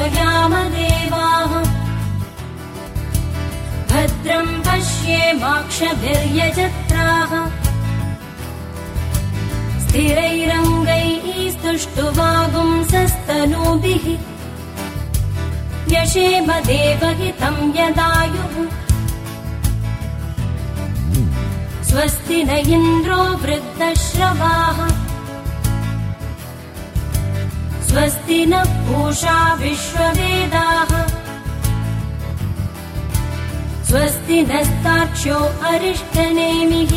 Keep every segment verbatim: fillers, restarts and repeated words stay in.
विश्वयाम देवाः भद्रं पश्येमाक्षभिर्यजत्राः स्थिरैरङ्गैः स्तुष्टुवागुंसस्तनूभिः यशेम देवहितं यदायुः स्वस्ति न इन्द्रो वृद्धश्रवाः स्वस्ति न पूषा विश्ववेदाः स्वस्ति नस्ताक्ष्यो अरिष्टनेमिः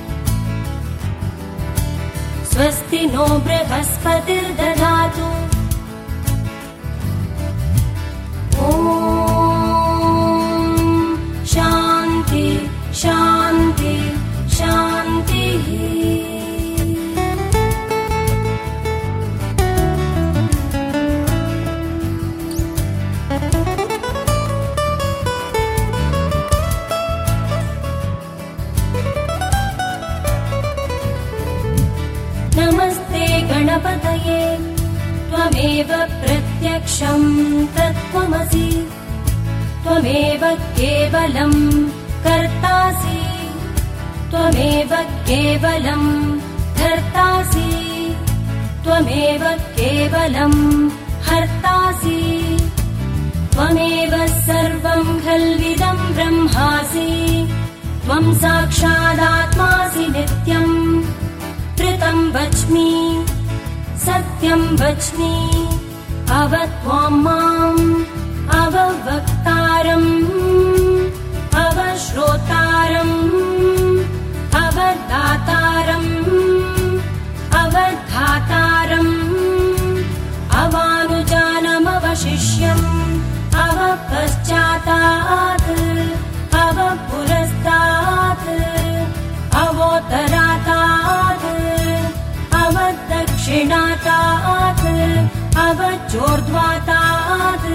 स्वस्ति नो बृहस्पतिर्दधातु ॐ शान्ति शान्ति शान्तिः। नमस्ते गणपतये त्वमेव प्रत्यक्षं तत्त्वमसि त्वमेव केवलं कर्तासि त्वमेव केवलं धर्तासि त्वमेव केवलं हर्तासि त्वमेव सर्वं खल्विदं ब्रह्मासि त्वं साक्षादात्मासि नित्यं ऋतं वच्मि सत्यं वच्मि अवत्वां माम् अववक्तारम् अवश्रोतारम् अवदातारम् अवधातारम् अवानुजानमवशिष्यम् अवपश्चातात् अवपुरस्तात् अवोत्तरातात् अवदक्षिणातात् अवचोर्ध्वातात्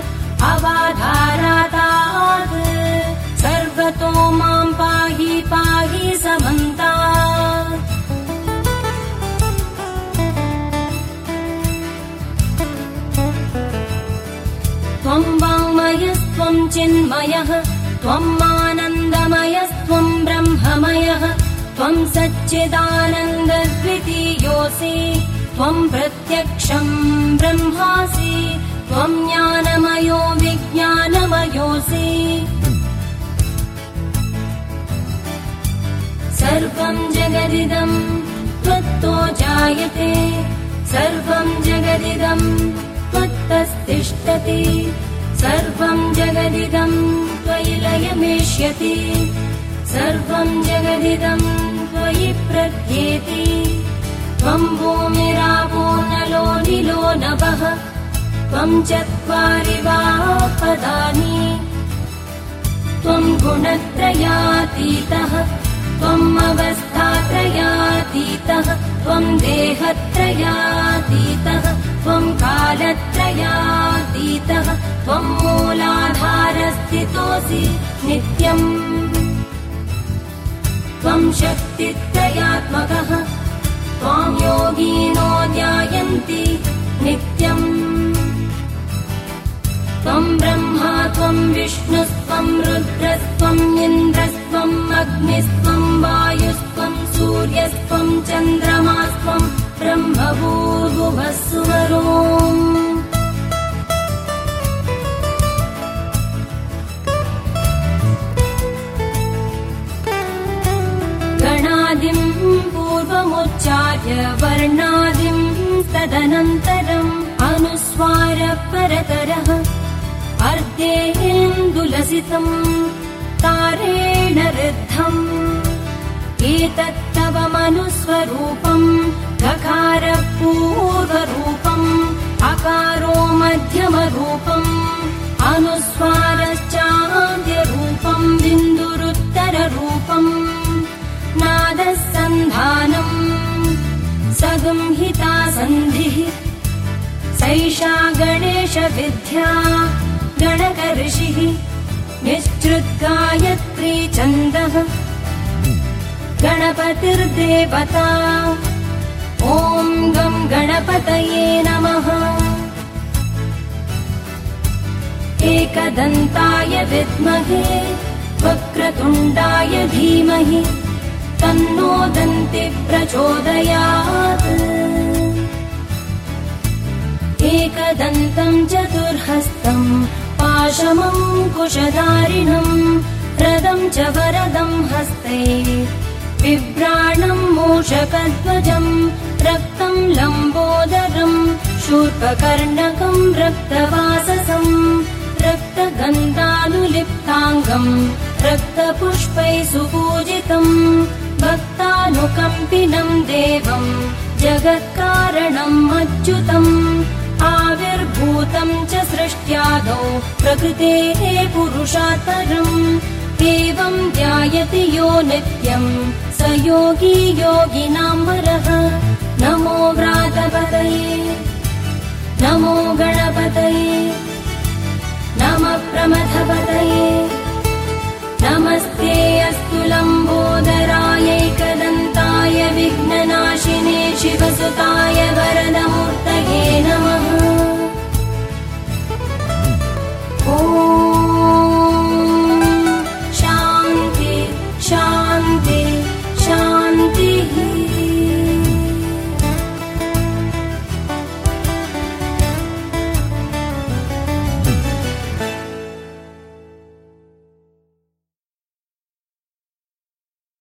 अवाधारातात् सर्वतो मां पाहि पाहि समन्तात्। त्वं वाङ्मयस्त्वं चिन्मयः त्वं आनन्दमयस्त्वं ब्रह्ममयः त्वं सच्चिदानन्दद्वितीयोऽसि त्वं प्रत्यक्षं ब्रह्मासि त्वं ज्ञानमयो विज्ञानमयोऽसि सर्वं जगदिदं त्वत्तो जायते सर्वं जगदिदं त्वत्तस्तिष्ठति सर्वं जगदिदं त्वयि लयमेष्यति सर्वं जगदिदं त्वयि प्रत्येति त्वं भूमिरापो नलो निलो नभः त्वं चत्वारि वाक्पदानि त्वं गुणत्रयातीतः त्वम् अवस्थात्रयातीतः त्वं देहत्रयातीतः त्वं कालत्रयातीतः त्वं मूलाधारस्थितोऽसि नित्यम् त्वं शक्तित्रयात्मकः त्वां योगिनो ध्यायन्ति नित्यम् त्वं ब्रह्मा त्वं विष्णुस्त्वं रुद्रस्त्वं इन्द्रस्त्वम् अग्निस्त्वं वायुस्त्वं सूर्यस्त्वं चन्द्रमास्त्वं ब्रह्मभूर्भुवः सुवरोम् गणादिं पूर्वमुच्चार्य वर्णादिं तदनन्तरम् अनुस्वार परतरः अर्धेन्दुलसितं तारेण ऋद्धम् एतत्तव मनुस्वरूपम् गकार पूर्वरूपम् अकारो मध्यमरूपम् अनुस्वारश्चान्त्यरूपम् बिन्दुरुत्तररूपम् नादः सन्धानम् सगंहिता सन्धिः सैषा गणेशविद्या गणकऋषिः निश्चृद्गायत्री छन्दः गणपतिर्देवता ॐ गं गणपतये नमः। एकदन्ताय विद्महे वक्रतुण्डाय धीमहि तन्नो दन्ति प्रचोदयात्। एकदन्तं चतुर्हस्तं पाशमङ्कुशधारिणं रदं च वरदं हस्ते बिभ्राणं मूषकध्वजं रक्तं लम्बोदरं शूर्पकर्णकं रक्तवाससं रक्तगन्धानुलिप्ताङ्गं रक्तपुष्पैः सुपूजितं भक्तानुकम्पिनं देवं जगत्कारणम् अच्युतम् आविर्भूतं च सृष्ट्यादौ प्रकृतेः पुरुषात् परम् एवं ध्यायति यो नित्यं स योगी योगिनां वरः। नमो व्रातपतये नमो गणपतये नमः प्रमथपतये नमस्ते अस्तु लम्बोदराय एकदन्ताय विघ्ननाशिने शिवसुताय वरदमूर्तये।